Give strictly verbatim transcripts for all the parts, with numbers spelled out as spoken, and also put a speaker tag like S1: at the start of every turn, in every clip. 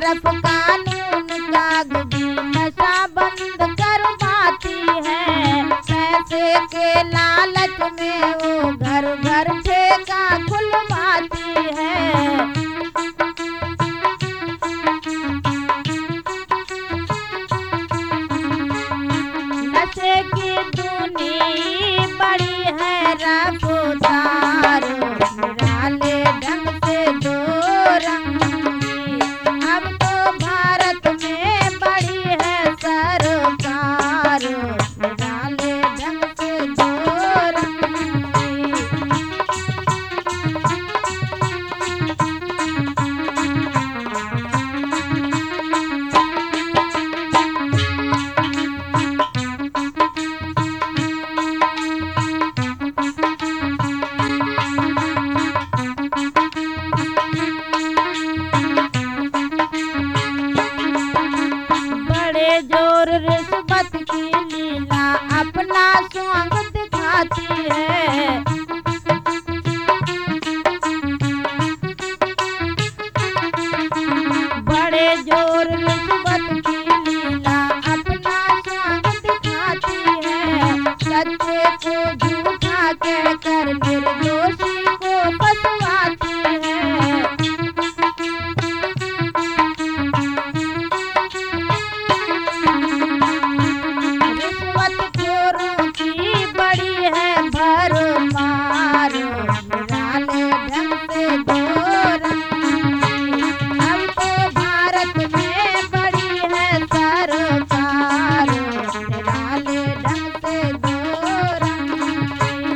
S1: तरफ कानून कागजी नशा बंद करवाती है। पैसे के लालच में वो घर घर ठेका खुलवाती है। नशे की दूनी बड़ी है रफ्तार, निराले ढंग से दो रंगी। अब तो भारत में बड़ी है सरकार, निराले ढंग से दो रंगी। बड़े जोर रिश्वत की लीला अपना स्वांग दिखाती है। बड़े जोर रिश्वत की लीला अपना स्वांग दिखाती है। सच्चे को झूठा कहकर निर्दोषी को फंसवाती है। रिश्वतखोरों की बड़ी है भरमार, निराले ढंग से दो रंगी। अब तो भारत में बड़ी है सरकार, निराले ढंग से दो रंगी।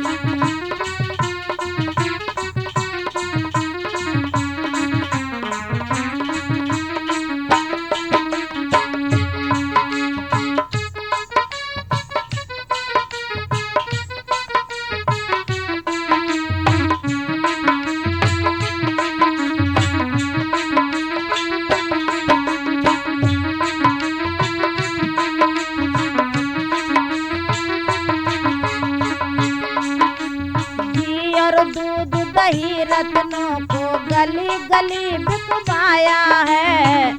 S1: घी और दूध दही रत्नों को गली गली बिकवाया है।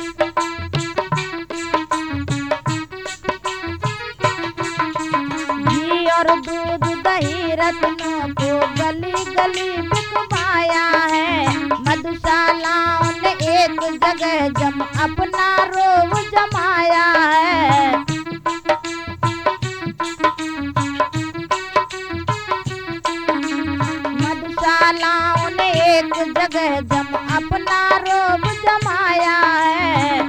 S1: घी और दूध दही रत्नों को गली गली बिकवाया है। मधुशालाओं ने एक जगह जम अपना रोब जमाया है। मधुशालाओं ने एक जगह जम अपना रोब जमाया है।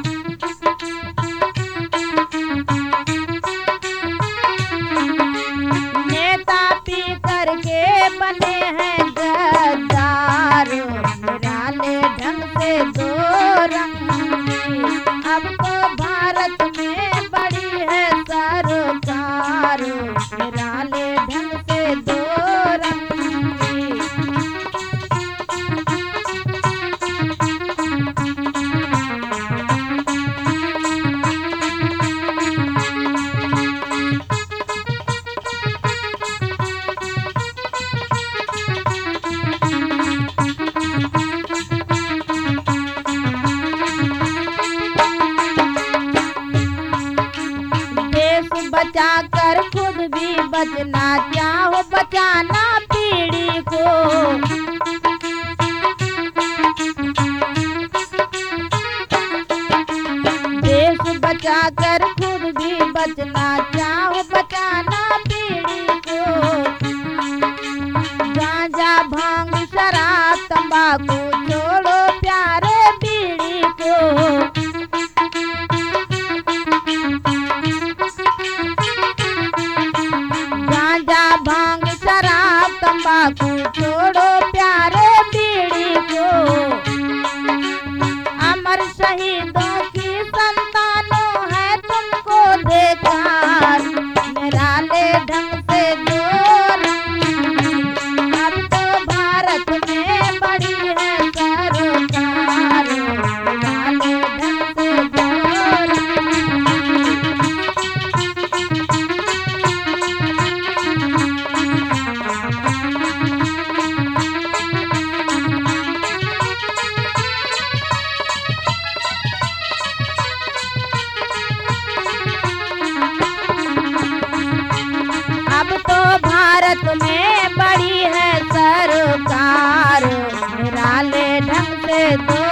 S1: नेता पी करके बने हैं गद्दार, निराले ढंग से दो रंगी। अब तो भारत में बड़ी है सरकार, निराले ढंग से दो रंगी। देश बचा कर खुद भी बचना चाहो, बचाना पीढ़ी को। देश बचा कर खुद भी बचना चाहो, बचाना पीढ़ी को। गांजा भांग शराब तंबाकू छोड़ो प्यारे बीड़ी को। गांजा भांग शराब तंबाकू छोड़ो प्यारे बीड़ी को। अमर शहीदों की संतानों है तुमको देखा, निराले ढंग से दो रंगी। अब तो भारत में बड़ी है सरकार, निराले ढंग से दो रंगी। ले दो